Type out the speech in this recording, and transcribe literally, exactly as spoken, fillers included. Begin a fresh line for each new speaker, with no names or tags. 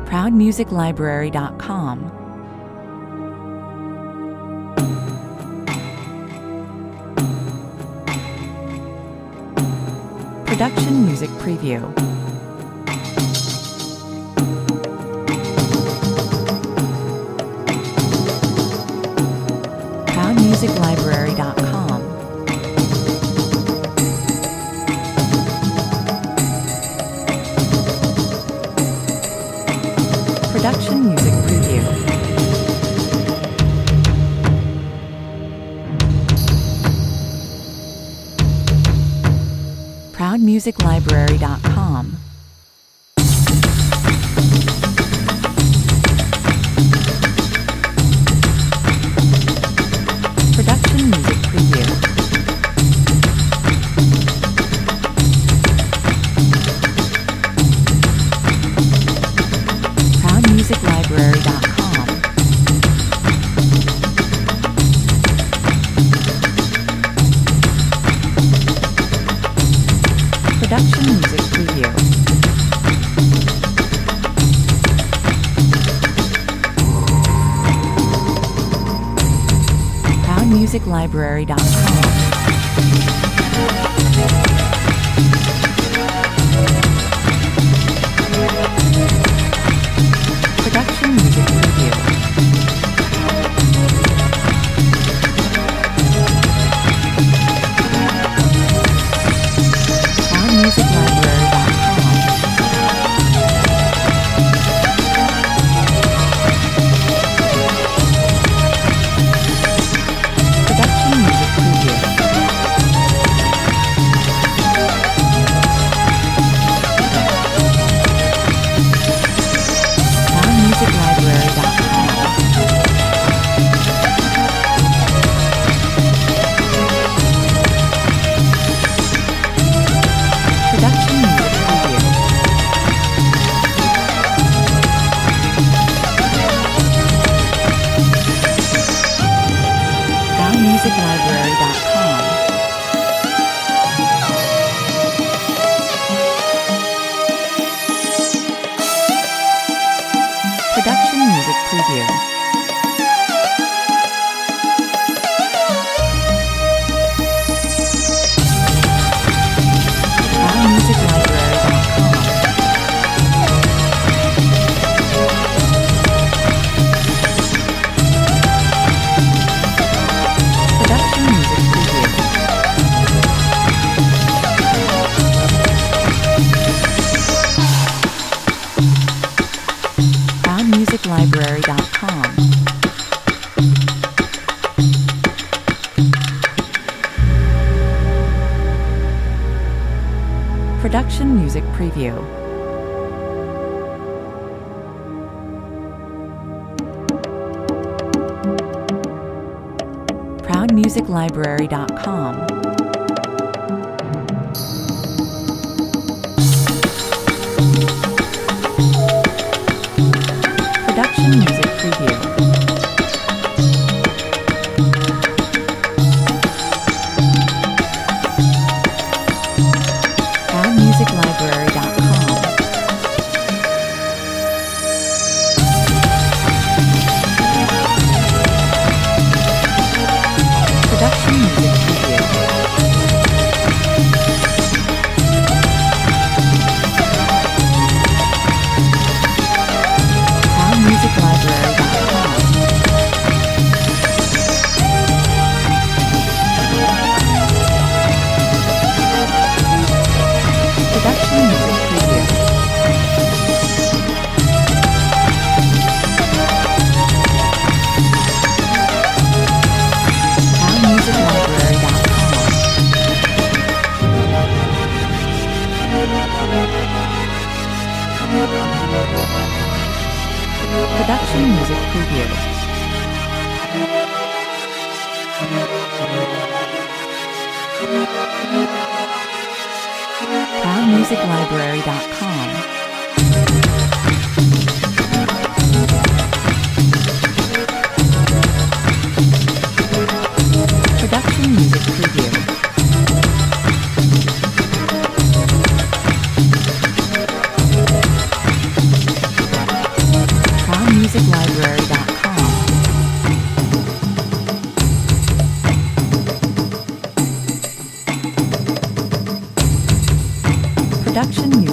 proud music library dot com. Production Music Preview. proud music library dot com. Production Music Preview. proud music library dot com. Production Music Preview. proud music library dot com. Production Music Preview. proud music library dot com. Production Music Preview. proud music library dot com. Production Music Preview. proud music library dot com. Production Music Preview. proud music library dot com. Production Music Preview. proud music library dot com. Production Music Preview. proud music library dot com. Production Music Preview. proud music library dot com. Production Music Preview. proud music library dot com. Production Music Preview. proud music library dot com. Production Music Preview. proud music library dot com. Production Music Preview. proud music library dot com. Production Music Preview. music library dot com. Production music.